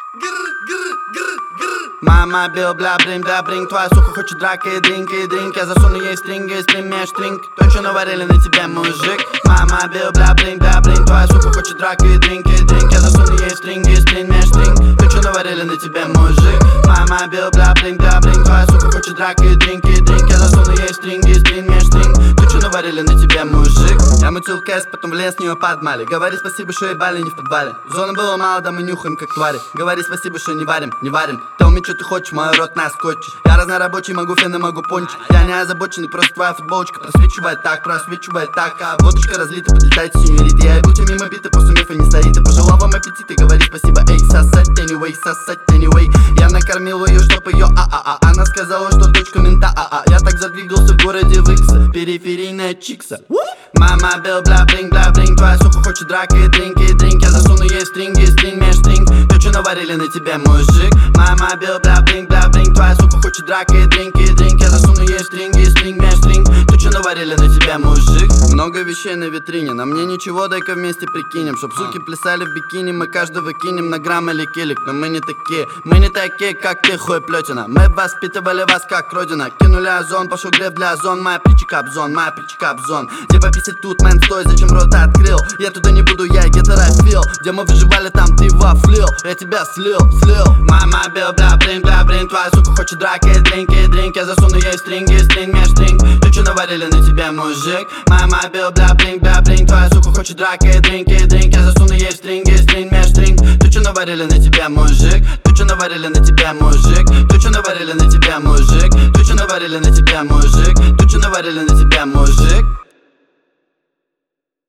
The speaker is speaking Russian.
Мама бил, бля, бринг, твоя сука хочет драка и дринк. Я засуну ей стринг, меж стринг. То, что наварили на тебе, мужик. Мама бил, бля, бринг, твоя сука хочет драка и дринк. Я засуну ей стринг, меж стринг. То, что наварили на тебе, мужик. Мама бил, бля, бринг, твоя сука хочет драка и дринк. Я засуну ей стринг, меж стринг. То, что наварили на тебе, мужик. Я мутил кэс, потом в лес с нее подмали. Говори спасибо, что ебали не в подвале. Зоны было мало, да мы нюхаем как твари. Говори спасибо, что не варим. Tell me, что ты хочешь, мой рот наскотчишь. Я разнорабочий, могу фены, могу пончить. Я не озабоченный, просто твоя футболочка просвечивает так. А водочка разлита, подлетает синьорит. Я иду тебе мимо бита, после мифа не стоит. И пожелал вам аппетита, говори спасибо. Эй, сосать anyway. Я накормил ее, чтоб ее Она сказала, что дочка мента Я так задвигался в городе Выкса, периферийная чикса. Мама бил, бля, бринг, твоя сука хочет драка и дринк. Я засуну ей стринг, меж стринг. То, что наварили на тебе, мужик. Мама бил, бля, бринг, твоя сука хочет драка и дринк. Я засуну ей стринг, меж стринг. То, что наварили на тебя, мужик. Много вещей на витрине, на мне ничего, дай-ка вместе прикинем. Чтоб суки плясали в бикини, мы каждого кинем на грамм или килик. Но мы не такие, как ты, хуеплетина. Мы воспитывали вас как родина. Кинули озон, пошел греб для озон. Моя причекап-зон. Типа писать тут, мэн, стой, зачем рот открыл? Я туда не буду, я гетерофил. Где мы выживали, там ты вафлил. Я тебя слил. Мама бил, бля, бринг, твоя сука хочет драка и дринк. Я засуну ей стринг, меж стринг. То, что наварили на тебя, мужик. Мама бил, бля, бринг, твоя сука хочет драка и дринк. Я засуну ей стринг, меж стринг. То, что наварили на тебя, мужик. То, что наварили на тебя, мужик. То, что наварили на тебя, мужик. То, что наварили на тебя, мужик. То, что наварили на тебя, мужик.